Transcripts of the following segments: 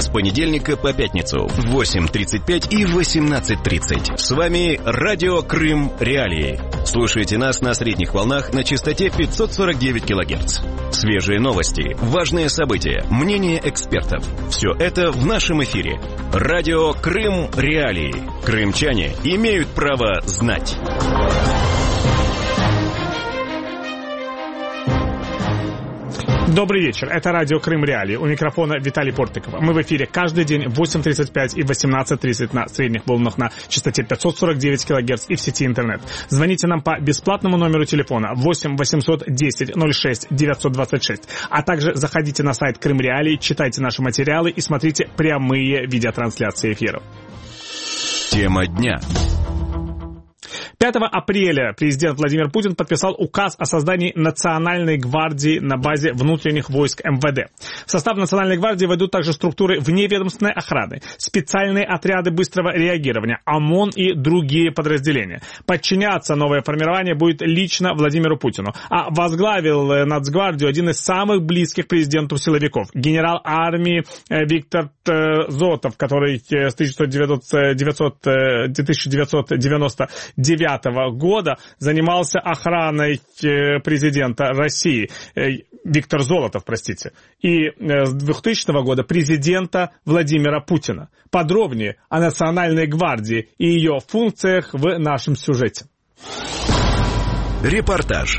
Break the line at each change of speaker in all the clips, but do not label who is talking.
С понедельника по пятницу в 8:35 и 18:30. С вами Радио Крым Реалии. Слушайте нас на средних волнах на частоте 549 кГц. Свежие новости, важные события, мнения экспертов. Все это в нашем эфире. Радио Крым Реалии. Крымчане имеют право знать.
Добрый вечер. Это радио Крым Реалии. У микрофона Виталий Портников. Мы в эфире каждый день в 8:35 и 18:30 на средних волнах на частоте 549 кГц и в сети интернет. Звоните нам по бесплатному номеру телефона 8 810 06 926. А также заходите на сайт Крым Реалии, читайте наши материалы и смотрите прямые видеотрансляции эфиров.
Тема дня.
5 апреля президент Владимир Путин подписал указ о создании Национальной гвардии на базе внутренних войск МВД. В состав Национальной гвардии войдут также структуры вневедомственной охраны, специальные отряды быстрого реагирования, ОМОН и другие подразделения. Подчиняться новое формирование будет лично Владимиру Путину. А возглавил Нацгвардию один из самых близких президенту силовиков, генерал армии Виктор Золотов, который с 1999 года занимался охраной президента России, Виктор Золотов, простите, и с 2000 года президента Владимира Путина. Подробнее о Национальной гвардии и ее функциях в нашем сюжете.
Репортаж.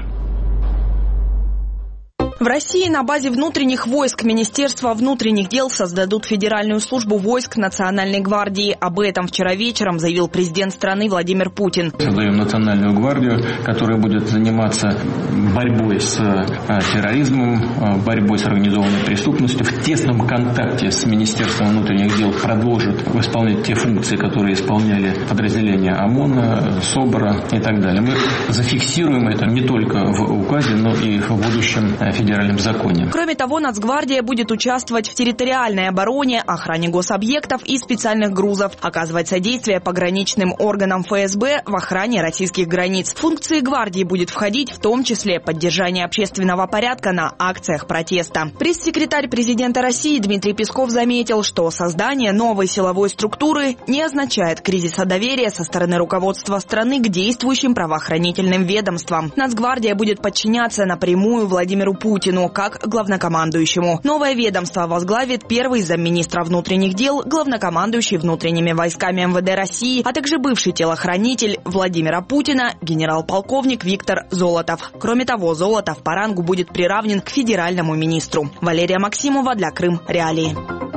В России на базе внутренних войск Министерства внутренних дел создадут Федеральную службу войск Национальной гвардии. Об этом вчера вечером заявил президент страны Владимир Путин.
Создаем Национальную гвардию, которая будет заниматься борьбой с терроризмом, борьбой с организованной преступностью. В тесном контакте с Министерством внутренних дел продолжит выполнять те функции, которые исполняли подразделения ОМОНа, СОБРа и так далее. Мы зафиксируем это не только в указе, но и в будущем федеральном законе.
Кроме того, Нацгвардия будет участвовать в территориальной обороне, охране гособъектов и специальных грузов, оказывать содействие пограничным органам ФСБ в охране российских границ. В функции гвардии будет входить в том числе поддержание общественного порядка на акциях протеста. Пресс-секретарь президента России Дмитрий Песков заметил, что создание новой силовой структуры не означает кризиса доверия со стороны руководства страны к действующим правоохранительным ведомствам. Нацгвардия будет подчиняться напрямую Владимиру Путину как главнокомандующему. Новое ведомство возглавит первый замминистра внутренних дел, главнокомандующий внутренними войсками МВД России, а также бывший телохранитель Владимира Путина, генерал-полковник Виктор Золотов. Кроме того, Золотов по рангу будет приравнен к федеральному министру. Валерия Максимова для Крым Реалии.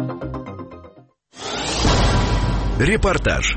Репортаж.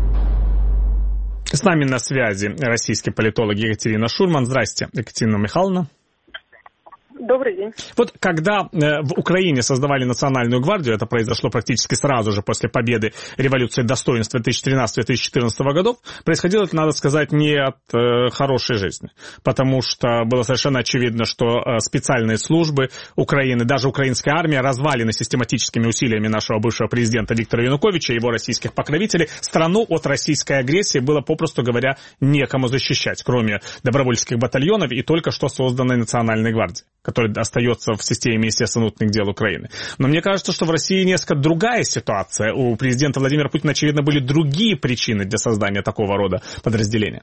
С нами на связи российский политолог Екатерина Шульман. Здрасте, Екатерина Михайловна.
Добрый день.
Вот когда в Украине создавали Национальную гвардию, это произошло практически сразу же после победы революции достоинства 2013-2014 годов, происходило это, надо сказать, не от хорошей жизни. Потому что было совершенно очевидно, что специальные службы Украины, даже украинская армия, развалена систематическими усилиями нашего бывшего президента Виктора Януковича и его российских покровителей. Страну от российской агрессии было, попросту говоря, некому защищать, кроме добровольческих батальонов и только что созданной Национальной гвардии, который остается в системе Министерства внутренних дел Украины. Но мне кажется, что в России несколько другая ситуация. У президента Владимира Путина, очевидно, были другие причины для создания такого рода подразделения.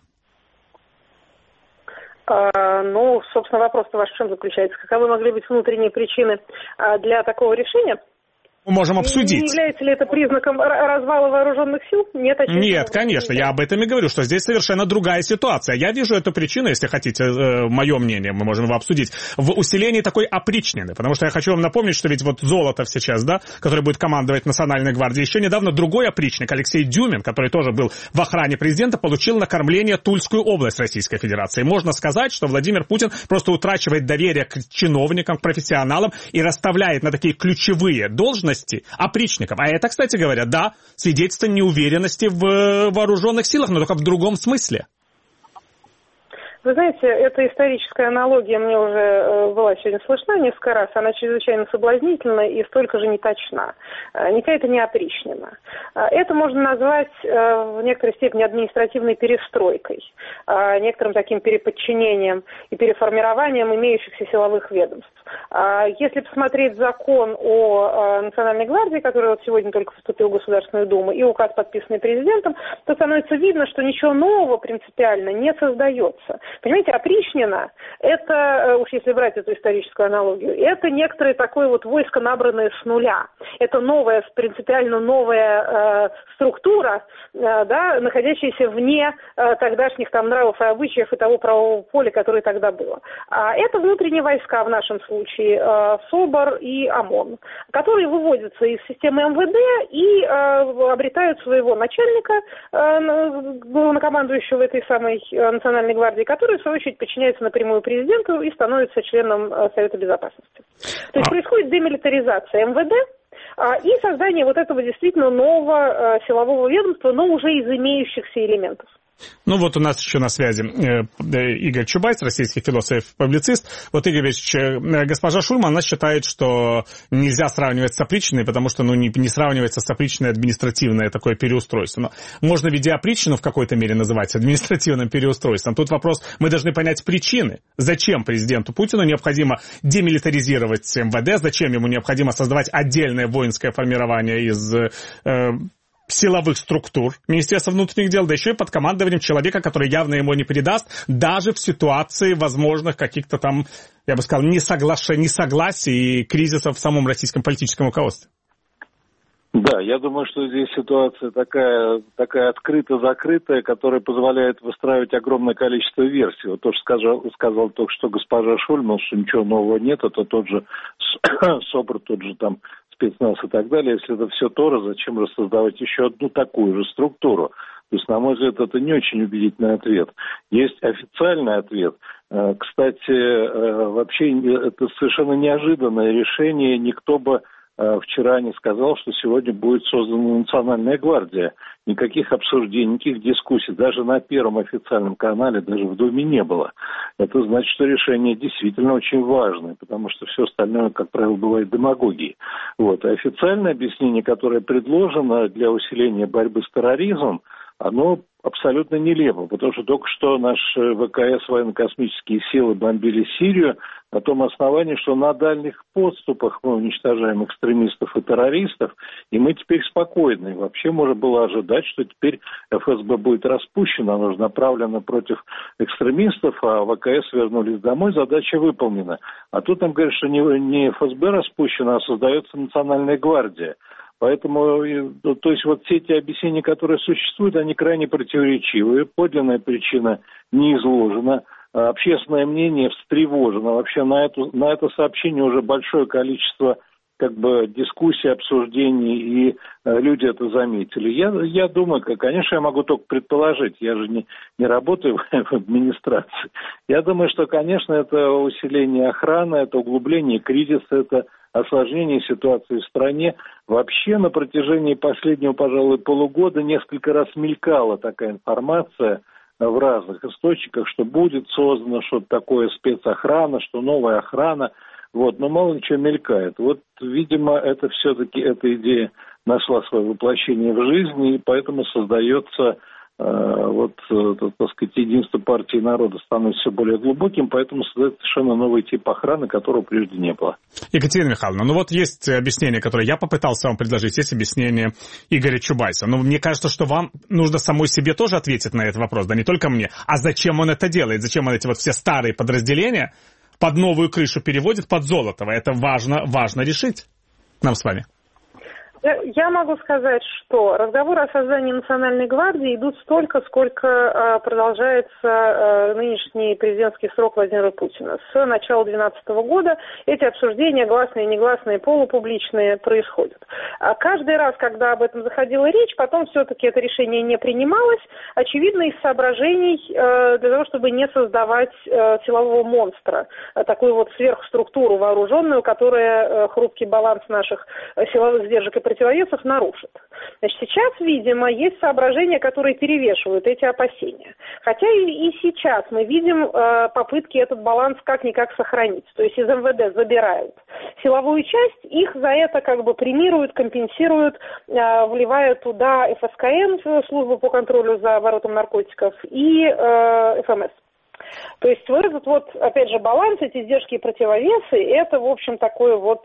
Собственно, вопрос-то ваш в чем заключается? Каковы могли быть внутренние причины для такого решения?
Мы можем обсудить.
Не является ли это признаком развала вооруженных сил? Нет, очевидно.
Нет, конечно, я об этом и говорю, что здесь совершенно другая ситуация. Я вижу эту причину, если хотите, мое мнение, мы можем его обсудить, в усилении такой опричнины. Потому что я хочу вам напомнить, что ведь вот Золотов сейчас, да, который будет командовать Национальной гвардией, еще недавно другой опричник, Алексей Дюмин, который тоже был в охране президента, получил на кормление Тульскую область Российской Федерации. Можно сказать, что Владимир Путин просто утрачивает доверие к чиновникам, к профессионалам и расставляет на такие ключевые должности опричников. А это, кстати говоря, да, свидетельство неуверенности в вооруженных силах, но только в другом смысле.
Вы знаете, эта историческая аналогия мне уже была сегодня слышна несколько раз. Она чрезвычайно соблазнительна и столько же неточна. Никакая это не опричнина. Это можно назвать в некоторой степени административной перестройкой, некоторым таким переподчинением и переформированием имеющихся силовых ведомств. Если посмотреть закон о Национальной гвардии, который вот сегодня только вступил в Государственную Думу, и указ, подписанный президентом, то становится видно, что ничего нового принципиально не создается. Понимаете, опричнина, это, уж если брать эту историческую аналогию, это некоторое такое вот войско, набранное с нуля. Это новая, принципиально новая структура, да, находящаяся вне тогдашних там нравов и обычаев и того правового поля, которое тогда было. А это внутренние войска в нашем случае, СОБР и ОМОН, которые выводятся из системы МВД и обретают своего начальника, главнокомандующего этой самой Национальной гвардии, который, в свою очередь, подчиняется напрямую президенту и становится членом Совета Безопасности. То есть происходит демилитаризация МВД и создание вот этого действительно нового силового ведомства, но уже из имеющихся элементов.
Ну вот у нас еще на связи Игорь Чубайс, российский философ-публицист. Вот, Игорь Ильич, госпожа Шульман, она считает, что нельзя сравнивать с опричниной, потому что не сравнивается с опричниной административное такое переустройство. Но можно ведь и опричнину в какой-то мере называть административным переустройством. Тут вопрос, мы должны понять причины. Зачем президенту Путину необходимо демилитаризировать МВД, зачем ему необходимо создавать отдельное воинское формирование из силовых структур Министерства внутренних дел, да еще и под командованием человека, который явно ему не передаст, даже в ситуации возможных каких-то там, я бы сказал, несогласий и кризисов в самом российском политическом руководстве.
Да, я думаю, что здесь ситуация такая открыто-закрытая, которая позволяет выстраивать огромное количество версий. Вот то, что сказал только что госпожа Шульман, что ничего нового нет, это тот же СОБР, тот же там спецназ и так далее. Если это все то, зачем создавать еще одну такую же структуру? То есть, на мой взгляд, это не очень убедительный ответ. Есть официальный ответ. Кстати, вообще это совершенно неожиданное решение. Никто бы вчера не сказал, что сегодня будет создана Национальная гвардия. Никаких обсуждений, никаких дискуссий. Даже на первом официальном канале, даже в Думе не было. Это значит, что решение действительно очень важное, потому что все остальное, как правило, бывает демагогией. Вот. А официальное объяснение, которое предложено для усиления борьбы с терроризмом, оно абсолютно нелепо, потому что только что наши ВКС, военно-космические силы, бомбили Сирию на том основании, что на дальних подступах мы уничтожаем экстремистов и террористов, и мы теперь спокойны. И вообще можно было ожидать, что теперь ФСБ будет распущена, она же направлена против экстремистов, а ВКС вернулись домой, задача выполнена. А тут нам говорят, что не ФСБ распущена, а создается Национальная гвардия. Поэтому, то есть вот все эти объяснения, которые существуют, они крайне противоречивые. Подлинная причина не изложена. Общественное мнение встревожено. Вообще на это сообщение уже большое количество дискуссий, обсуждений, и люди это заметили. Я думаю, конечно, я могу только предположить, я же не работаю в администрации. Я думаю, что, конечно, это усиление охраны, это углубление кризиса, это осложнение ситуации в стране. Вообще на протяжении последнего, пожалуй, полугода несколько раз мелькала такая информация в разных источниках, что будет создано что-то такое спецохрана, что новая охрана. Вот, но мало чего мелькает. Вот, видимо, это все-таки эта идея нашла свое воплощение в жизни, и поэтому создается единство партии народа становится все более глубоким, поэтому создается совершенно новый тип охраны, которого прежде не было.
Екатерина Михайловна, вот есть объяснение, которое я попытался вам предложить, есть объяснение Игоря Чубайса. Но мне кажется, что вам нужно самой себе тоже ответить на этот вопрос, да не только мне. А зачем он это делает? Зачем он эти все старые подразделения под новую крышу переводит, под Золотого? Это важно решить нам с вами.
Я могу сказать, что разговоры о создании Национальной гвардии идут столько, сколько продолжается нынешний президентский срок Владимира Путина. С начала 2012 года эти обсуждения, гласные, негласные, полупубличные, происходят. Каждый раз, когда об этом заходила речь, потом все-таки это решение не принималось, очевидно, из соображений для того, чтобы не создавать силового монстра, такую вот сверхструктуру вооруженную, которая хрупкий баланс наших силовых сдержек и противовесов нарушит. Значит, сейчас, видимо, есть соображения, которые перевешивают эти опасения. Хотя и сейчас мы видим попытки этот баланс как-никак сохранить. То есть из МВД забирают силовую часть, их за это как бы премируют, компенсируют, вливая туда ФСКН, службу по контролю за оборотом наркотиков, и ФМС. То есть вот этот вот, опять же, баланс, эти издержки и противовесы, это, в общем, такое вот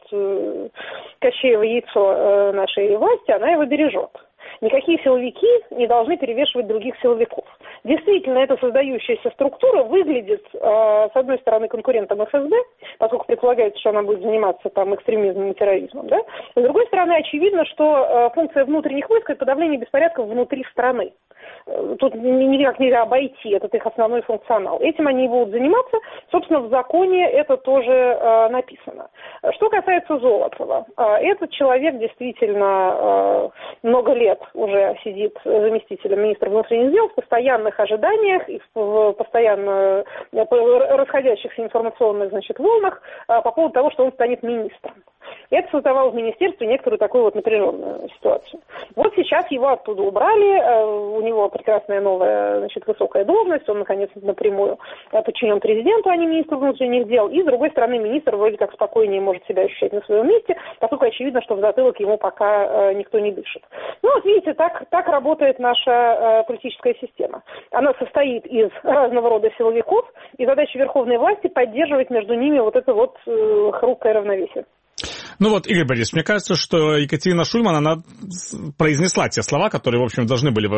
кощеево яйцо нашей власти, она его бережет. Никакие силовики не должны перевешивать других силовиков. Действительно, эта создающаяся структура выглядит, с одной стороны, конкурентом ФСБ, поскольку предполагается, что она будет заниматься там экстремизмом и терроризмом, да? С другой стороны, очевидно, что функция внутренних войск – это подавление беспорядков внутри страны. Тут никак нельзя обойти, это их основной функционал. Этим они и будут заниматься. Собственно, в законе это тоже написано. Что касается Золотова, этот человек действительно много лет уже сидит заместителем министра внутренних дел в постоянных ожиданиях и в постоянно расходящихся информационных, значит, волнах по поводу того, что он станет министром. Это создавало в министерстве некоторую такую вот напряженную ситуацию. Вот сейчас его оттуда убрали, у него прекрасная новая, значит, высокая должность, он, наконец, напрямую подчинен президенту, а не министру внутренних дел, и, с другой стороны, министр вроде как спокойнее может себя ощущать на своем месте, поскольку очевидно, что в затылок ему пока никто не дышит. Ну, вот видите, так работает наша политическая система. Она состоит из разного рода силовиков, и задача верховной власти поддерживать между ними вот это вот хрупкое равновесие.
Ну вот, Игорь Борисович, мне кажется, что Екатерина Шульман, она произнесла те слова, которые, в общем, должны были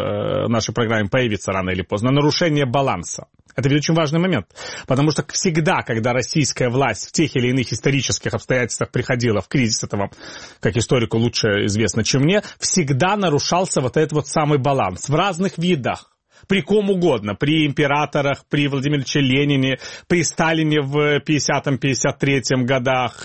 в нашей программе появиться рано или поздно. Нарушение баланса. Это ведь очень важный момент, потому что всегда, когда российская власть в тех или иных исторических обстоятельствах приходила в кризис, это вам, как историку, лучше известно, чем мне, всегда нарушался вот этот вот самый баланс в разных видах. При ком угодно, при императорах, при Владимире Ильиче Ленине, при Сталине в 50-53 годах,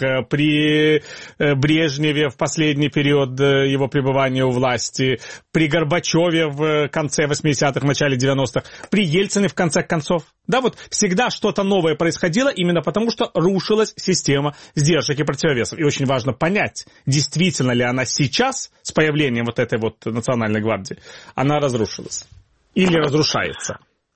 при Брежневе в последний период его пребывания у власти, при Горбачеве в конце 80-х, начале 90-х, при Ельцине в конце концов. Да, вот всегда что-то новое происходило именно потому, что рушилась система сдержек и противовесов. И очень важно понять, действительно ли она сейчас, с появлением вот этой вот национальной гвардии, она разрушилась. Или разрушается?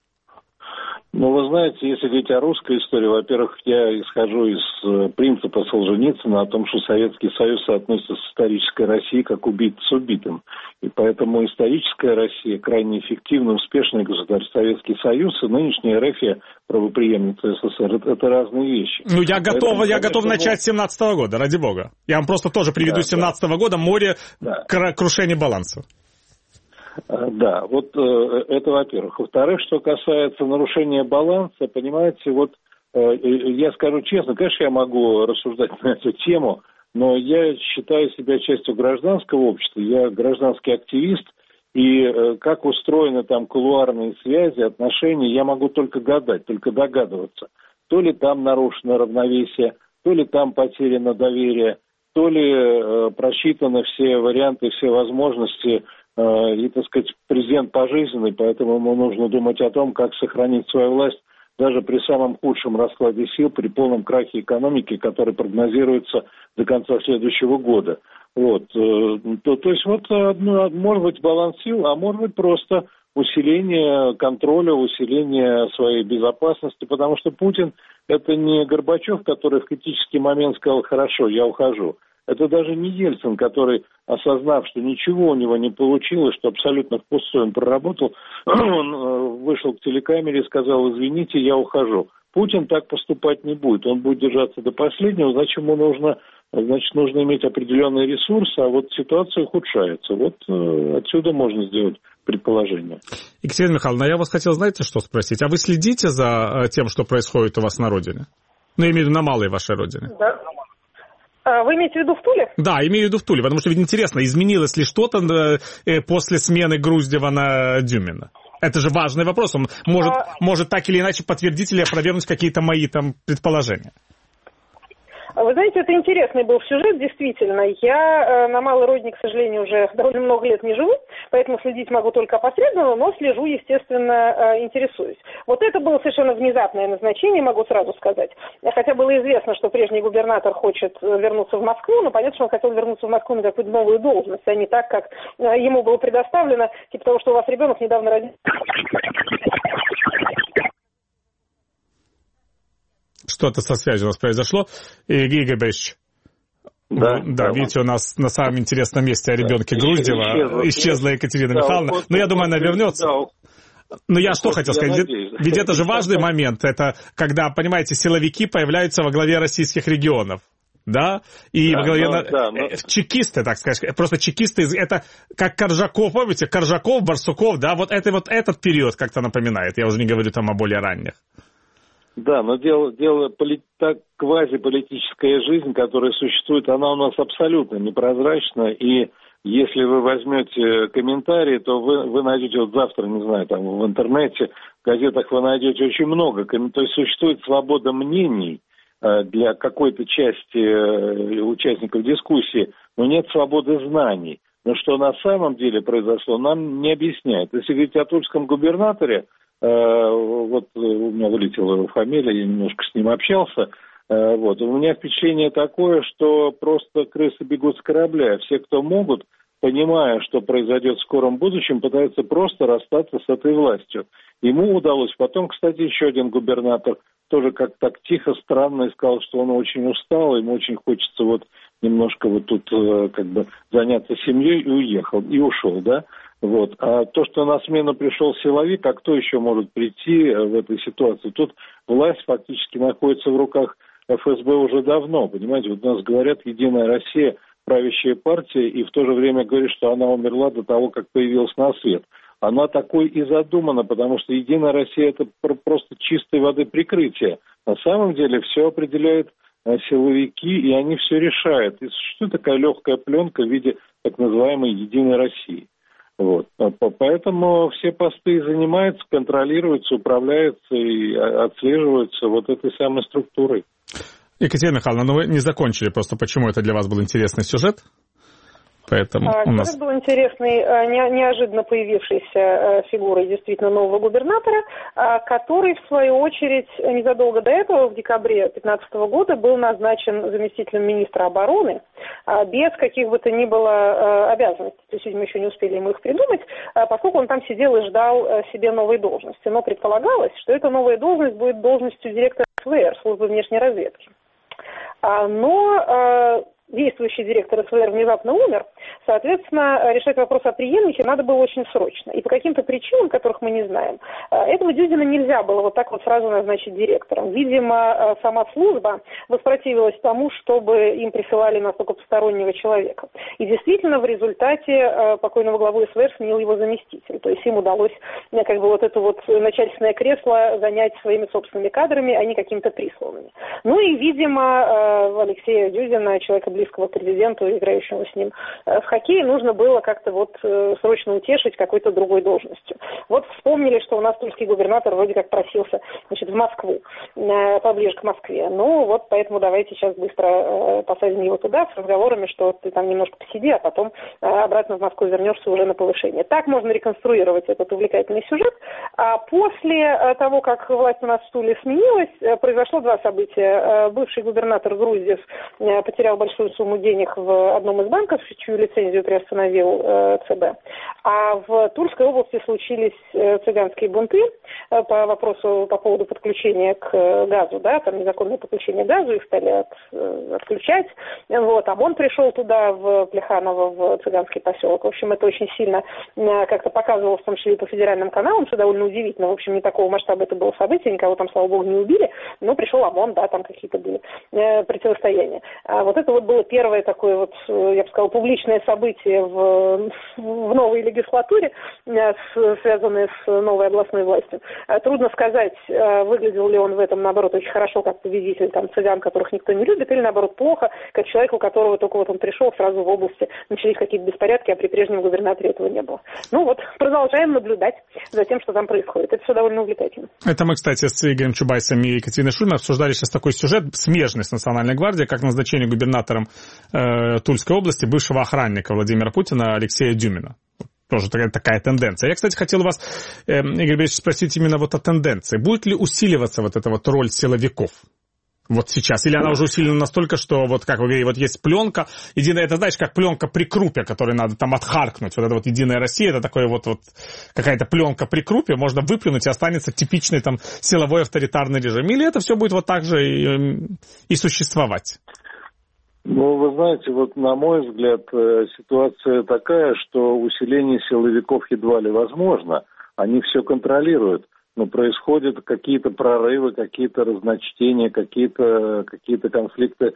Ну, вы знаете, если говорить о русской истории, во-первых, я исхожу из принципа Солженицына о том, что Советский Союз соотносится с исторической Россией как убийца с убитым. И поэтому историческая Россия крайне эффективный, успешный государство. Советский Союз и нынешняя РФ, правопреемница СССР, это разные вещи.
Ну, я готов начать с 17-го года, ради бога. Я вам просто тоже приведу с 17-го года море крушения баланса.
Да, вот это во-первых. Во-вторых, что касается нарушения баланса, понимаете, вот я скажу честно, конечно, я могу рассуждать на эту тему, но я считаю себя частью гражданского общества, я гражданский активист, и как устроены там кулуарные связи, отношения, я могу только гадать, только догадываться. То ли там нарушено равновесие, то ли там потеряно доверие, то ли просчитаны все варианты, все возможности. И, так сказать, президент пожизненный, поэтому ему нужно думать о том, как сохранить свою власть даже при самом худшем раскладе сил, при полном крахе экономики, который прогнозируется до конца следующего года. Вот. То есть вот может быть баланс сил, а может быть просто усиление контроля, усиление своей безопасности, потому что Путин – это не Горбачев, который в критический момент сказал: «Хорошо, я ухожу». Это даже не Ельцин, который, осознав, что ничего у него не получилось, что абсолютно впустую он проработал, он вышел к телекамере и сказал: «Извините, я ухожу». Путин так поступать не будет, он будет держаться до последнего, значит, ему нужно иметь определенный ресурс, а вот ситуация ухудшается. Вот отсюда можно сделать предположение.
Екатерина Михайловна, я вас хотел, знаете, что спросить? А вы следите за тем, что происходит у вас на родине? Ну, я имею в виду на малой вашей родине.
Да. Вы имеете в виду в Туле?
Да, имею в виду в Туле, потому что ведь интересно, изменилось ли что-то после смены Груздева на Дюмина? Это же важный вопрос, он может так или иначе подтвердить или опровергнуть какие-то мои там предположения.
Вы знаете, это интересный был сюжет, действительно. Я на малой родине, к сожалению, уже довольно много лет не живу, поэтому следить могу только опосредованно, но слежу, естественно, интересуюсь. Вот это было совершенно внезапное назначение, могу сразу сказать. Хотя было известно, что прежний губернатор хочет вернуться в Москву, но понятно, что он хотел вернуться в Москву на какую-то новую должность, а не так, как ему было предоставлено, типа того, что у вас ребенок недавно родился.
Что-то со связью у нас произошло. Игорь Борисович. Да, видите, у нас на самом интересном месте о ребенке Груздева исчезла Екатерина Михайловна. Но я думаю, она вернется. Но я что хотел сказать, ведь это же важный момент, это когда, понимаете, силовики появляются во главе российских регионов. Да, и во главе чекисты, так сказать, просто чекисты, это как Коржаков, помните, Коржаков, Барсуков, да, вот этот период как-то напоминает, я уже не говорю там о более ранних.
Да, но дело квазиполитическая жизнь, которая существует, она у нас абсолютно непрозрачна, и если вы возьмете комментарии, то вы найдете, вот завтра, не знаю, там в интернете, в газетах вы найдете очень много, то есть существует свобода мнений для какой-то части участников дискуссии, но нет свободы знаний. Но что на самом деле произошло, нам не объясняют. Если говорить о тульском губернаторе, вот у меня вылетела его фамилия, я немножко с ним общался, вот, у меня впечатление такое, что просто крысы бегут с корабля. Все, кто могут, понимая, что произойдет в скором будущем, пытаются просто расстаться с этой властью. Ему удалось. Потом, кстати, еще один губернатор тоже как-то так тихо, странно, и сказал, что он очень устал, ему очень хочется вот немножко вот тут как бы заняться семьей, и уехал, и ушел, да. Вот. А то, что на смену пришел силовик, а кто еще может прийти в этой ситуации? Тут власть фактически находится в руках ФСБ уже давно, понимаете? Вот у нас говорят «Единая Россия», правящая партия, и в то же время говорит, что она умерла до того, как появилась на свет. Она такой и задумана, потому что «Единая Россия» — это просто чистой воды прикрытие. На самом деле все определяют силовики, и они все решают. И существует такая легкая пленка в виде так называемой «Единой России». Вот. Поэтому все посты занимаются, контролируются, управляются и отслеживаются вот этой самой структурой.
Екатерина Михайловна, ну вы не закончили просто, почему это для вас был интересный сюжет? Поэтому у нас...
Сюжет был интересный, неожиданно появившейся фигурой действительно нового губернатора, который, в свою очередь, незадолго до этого, в декабре 2015 года, был назначен заместителем министра обороны без каких бы то ни было обязанностей. То есть, видимо, еще не успели ему их придумать, поскольку он там сидел и ждал себе новой должности. Но предполагалось, что эта новая должность будет должностью директора СВР, службы внешней разведки. Но действующий директор СВР внезапно умер, соответственно, решать вопрос о преемнике надо было очень срочно. И по каким-то причинам, которых мы не знаем, этого Дюдина нельзя было вот так вот сразу назначить директором. Видимо, сама служба воспротивилась тому, чтобы им присылали настолько постороннего человека. И действительно, в результате покойного главы СВР сменил его заместитель. То есть им удалось как бы вот это вот начальственное кресло занять своими собственными кадрами, а не какими-то присланными. Ну и, видимо, Алексея Дюдина, человека близкого к президенту, играющему с ним в хоккей, нужно было как-то вот срочно утешить какой-то другой должностью. Вот вспомнили, что у нас тульский губернатор вроде как просился, значит, в Москву, поближе к Москве. Ну вот поэтому давайте сейчас быстро посадим его туда с разговорами, что ты там немножко посиди, а потом обратно в Москву вернешься уже на повышение. Так можно реконструировать этот увлекательный сюжет. А после того, как власть у нас в Туле сменилась, произошло два события. Бывший губернатор Груздев потерял большую сумму денег в одном из банков, чью лицензию приостановил ЦБ. А в Тульской области случились цыганские бунты по вопросу, по поводу подключения к газу, да, там незаконное подключение к газу, их стали отключать. Вот, ОМОН пришел туда, в Плеханово, в цыганский поселок. В общем, это очень сильно как-то показывалось, в том числе и по федеральным каналам, что довольно удивительно. В общем, не такого масштаба это было событие, никого там, слава богу, не убили, но пришел ОМОН, да, там какие-то были противостояния. Вот это вот был было первое такое вот, я бы сказала, публичное событие в новой легислатуре, связанное с новой областной властью. Трудно сказать, выглядел ли он в этом, наоборот, очень хорошо, как победитель там цыган, которых никто не любит, или, наоборот, плохо, как человек, у которого только вот он пришел, сразу в области начались какие-то беспорядки, а при прежнем губернаторе этого не было. Ну вот, продолжаем наблюдать за тем, что там происходит. Это все довольно увлекательно.
Это мы, кстати, с Игорем Чубайсом и Екатериной Шульман обсуждали сейчас такой сюжет, смежный с Национальной гвардией, как назначение губернатором Тульской области бывшего охранника Владимира Путина Алексея Дюмина. Тоже такая тенденция. Я, кстати, хотел вас, Игорь Борисович, спросить именно вот о тенденции. Будет ли усиливаться вот эта вот роль силовиков? Вот сейчас. Или она уже усилена настолько, что, вот как вы говорите, вот есть пленка, единая, это, знаешь, как пленка при крупе, которую надо там отхаркнуть. Вот это вот «Единая Россия», это такое вот какая-то пленка при крупе, можно выплюнуть, и останется типичный там силовой авторитарный режим. Или это все будет вот так же и существовать?
Ну, вы знаете, вот на мой взгляд, ситуация такая, что усиление силовиков едва ли возможно. Они все контролируют. Но происходят какие-то прорывы, какие-то разночтения, какие-то конфликты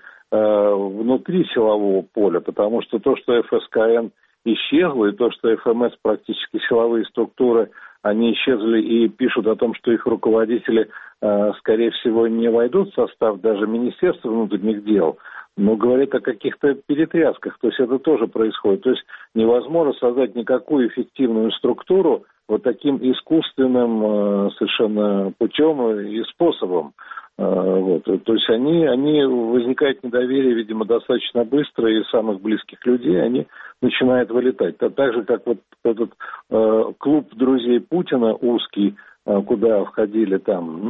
внутри силового поля, потому что то, что ФСКН исчезло, и то, что ФМС, практически силовые структуры, они исчезли и пишут о том, что их руководители, скорее всего, не войдут в состав даже Министерства внутренних дел, но говорят о каких-то перетрясках, то есть это тоже происходит. То есть невозможно создать никакую эффективную структуру вот таким искусственным совершенно путем и способом. Вот. То есть они возникает недоверие, видимо, достаточно быстро, и самых близких людей они начинают вылетать. Так же, как вот этот клуб друзей Путина узкий, куда входили там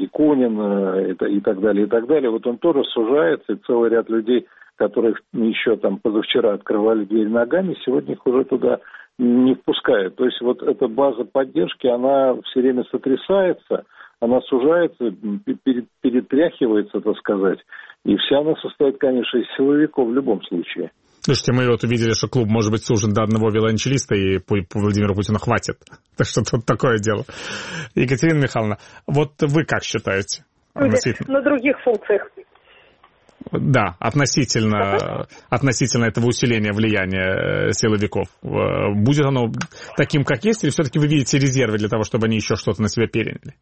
Якунин и так далее, вот он тоже сужается, и целый ряд людей, которых еще там позавчера открывали дверь ногами, сегодня их уже туда не впускают. То есть вот эта база поддержки, она все время сотрясается, она сужается, перетряхивается, так сказать, и вся она состоит, конечно, из силовиков в любом случае.
Слушайте, мы вот увидели, что клуб может быть сужен до одного виолончелиста, и по Владимиру Путину хватит. Так что тут такое дело. Екатерина Михайловна, вот вы как считаете?
На других функциях.
Да, относительно этого усиления влияния силовиков. Будет оно таким, как есть, или все-таки вы видите резервы для того, чтобы они еще что-то на себя переняли?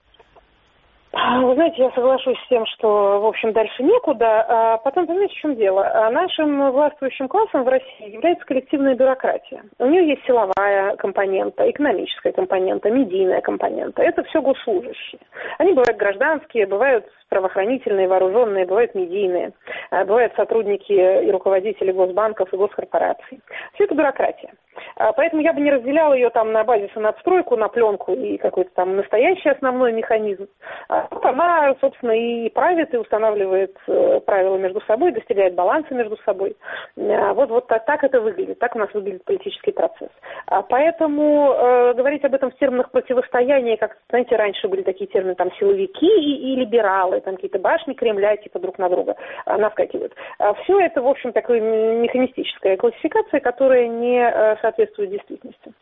Вы знаете, я соглашусь с тем, что, в общем, дальше некуда. А потом, понимаете, в чем дело? Нашим властвующим классом в России является коллективная бюрократия. У нее есть силовая компонента, экономическая компонента, медийная компонента. Это все госслужащие. Они бывают гражданские, бывают правоохранительные, вооруженные, бывают медийные, бывают сотрудники и руководители госбанков и госкорпораций. Все это бюрократия. Поэтому я бы не разделяла ее там на базис и надстройку, на пленку и какой-то там настоящий основной механизм. Вот она, собственно, и правит, и устанавливает правила между собой, достигает баланса между собой. Вот так это выглядит, так у нас выглядит политический процесс. Поэтому говорить об этом в терминах противостояния, как, знаете, раньше были такие термины, там, силовики и либералы, там какие-то башни Кремля, типа, друг на друга наскакивают. Все это, в общем, такая механистическая классификация, которая не соответствует действительности.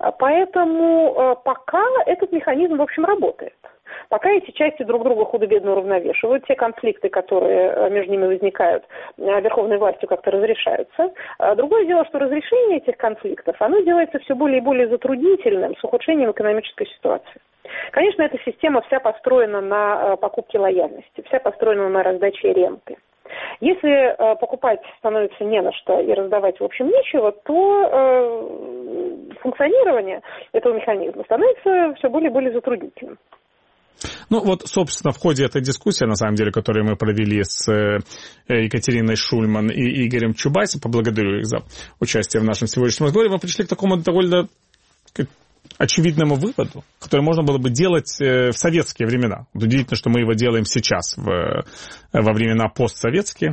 Поэтому пока этот механизм, в общем, работает. Пока эти части друг друга худо-бедно уравновешивают, те конфликты, которые между ними возникают, верховной властью как-то разрешаются. Другое дело, что разрешение этих конфликтов, оно делается все более и более затруднительным с ухудшением экономической ситуации. Конечно, эта система вся построена на покупке лояльности, вся построена на раздаче ренты. Если покупать становится не на что и раздавать, в общем, нечего, то функционирование этого механизма становится все более и более затруднительным.
Ну вот, собственно, в ходе этой дискуссии, на самом деле, которую мы провели с Екатериной Шульман и Игорем Чубайсом, поблагодарю их за участие в нашем сегодняшнем разговоре, мы пришли к такому довольно очевидному выводу, который можно было бы делать в советские времена. Удивительно, что мы его делаем сейчас, во времена постсоветские,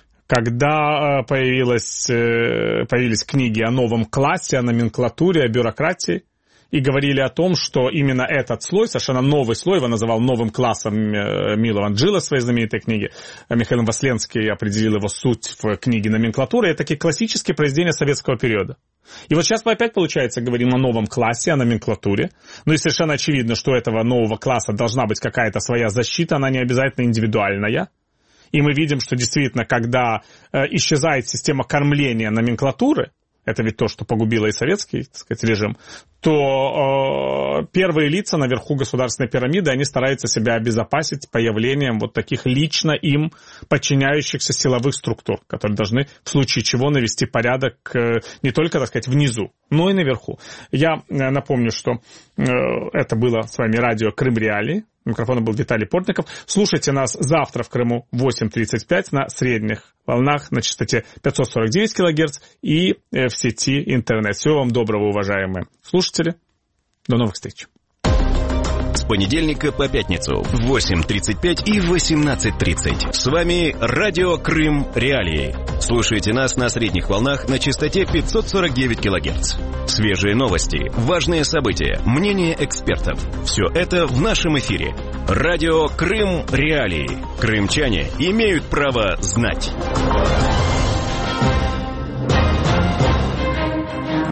когда появились книги о новом классе, о номенклатуре, о бюрократии, и говорили о том, что именно этот слой, совершенно новый слой, его называл новым классом Мило Ванджило в своей знаменитой книге. Михаил Васленский определил его суть в книге «Номенклатура». Это такие классические произведения советского периода. И вот сейчас мы опять, получается, говорим о новом классе, о номенклатуре. Ну и совершенно очевидно, что у этого нового класса должна быть какая-то своя защита, она не обязательно индивидуальная. И мы видим, что действительно, когда исчезает система кормления номенклатуры, это ведь то, что погубило и советский, так сказать, режим, то первые лица наверху государственной пирамиды, они стараются себя обезопасить появлением вот таких лично им подчиняющихся силовых структур, которые должны в случае чего навести порядок не только, так сказать, внизу, но и наверху. Я напомню, что это было с вами радио «Крым Реалии». Микрофоном был Виталий Портников. Слушайте нас завтра в Крыму в 8:35 на средних волнах на частоте 549 кГц и в сети интернет. Всего вам доброго, уважаемые слушатели. До новых встреч.
С понедельника по пятницу в 8:35 и 18:30. С вами радио «Крым Реалии». Слушайте нас на средних волнах на частоте 549 кГц. Свежие новости, важные события, мнения экспертов. Все это в нашем эфире. Радио «Крым Реалии». Крымчане имеют право знать.